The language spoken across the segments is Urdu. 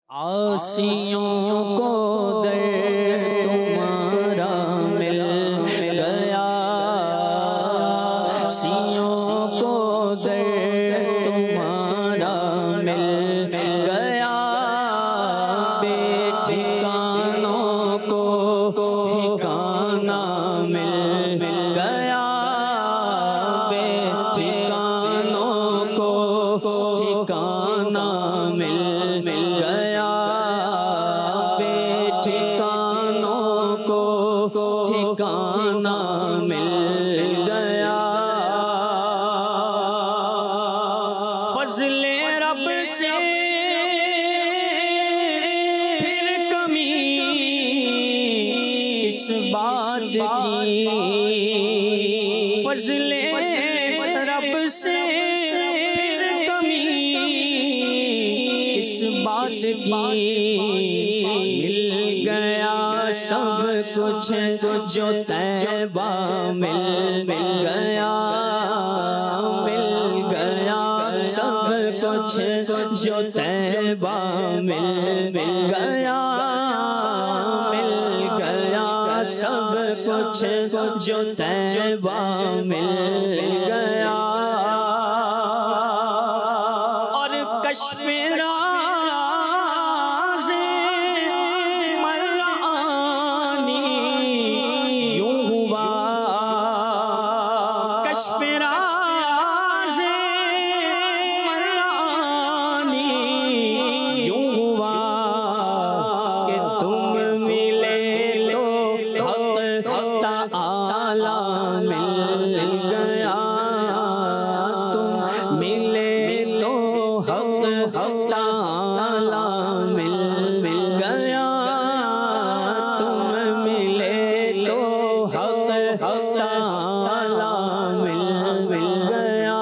عاصیوں کو در تمہارا مل گیا، عاصیوں کو در تمہارا مل گیا، بے ٹھکانوں کو ٹھکانہ مل گیا، بے ٹھکانوں کو ٹھکانہ مل گیا، بے ٹھکانوں کو ٹھکانہ مل گیا۔ فضل رب سے پھر کمی کس بات کی، فضل رب سے پھر کمی کس بات کی، مل گیا سب کچھ جو طیبہ مل گیا، مل گیا سب کچھ جو طیبہ مل گیا، مل گیا سب کچھ جو طیبہ مل گیا۔ اور کشف راز مرعانی یوں ہوا، کشف راز مرعانی یوں ہوا کہ تم ملے تو حق تعالی مل گیا، تم ملے تو حق تعالی مل گیا، تم ملے تو حق تعالی مل گیا،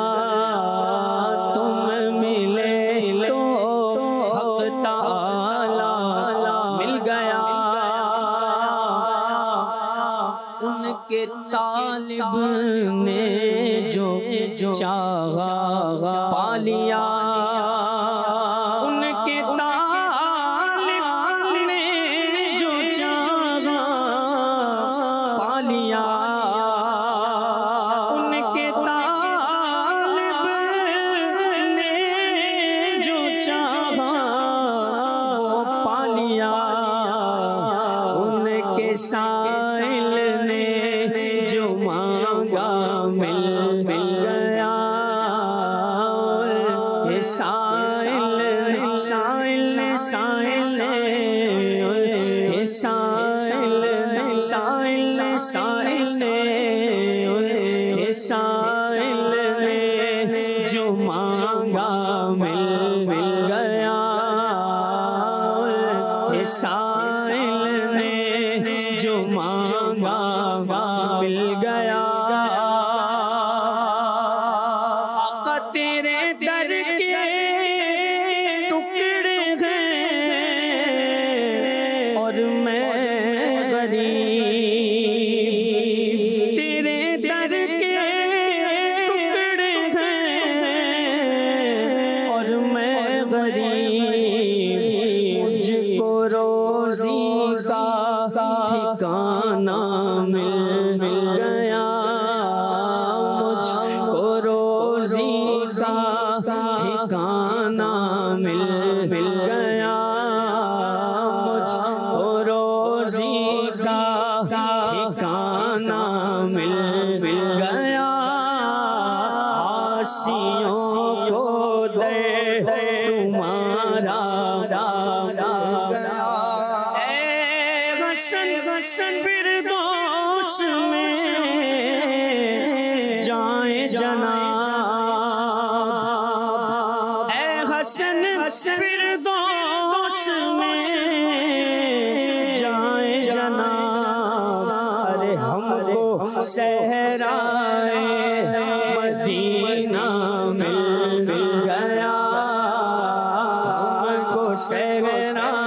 تم ملے تو حق تعالی مل گیا۔ ان کے طالب نے جو چاہا پا لیا، ان کے طالب نے جو چاہا پا لیا، ان کے طالب نے جو چاہا پا لیا، ان کے سائل نے جو مانگا مل گیا، کہ سائل نے جو مانگا مل گیا، کہ سائل نے جو مانگا مل گیا۔ آقا تیرے در کے ٹکڑے ہیں اور میں غریب، تیرے در کے ٹکڑے ہیں اور میں غریب، مجھ کو روزی کا ٹھکانہ مل گیا، مجھ کو روزی کا ٹھکانہ مل گیا، مجھ کو روزی کا ٹھکانہ مل گیا۔ عاصیوں کو در تمہارا اے حسن فردوس میں جائیں جناب، اے حسن فردوس میں جائیں جناب، ارے ہم کو صحرائے مدینہ مل گیا، ہم کو صحرائے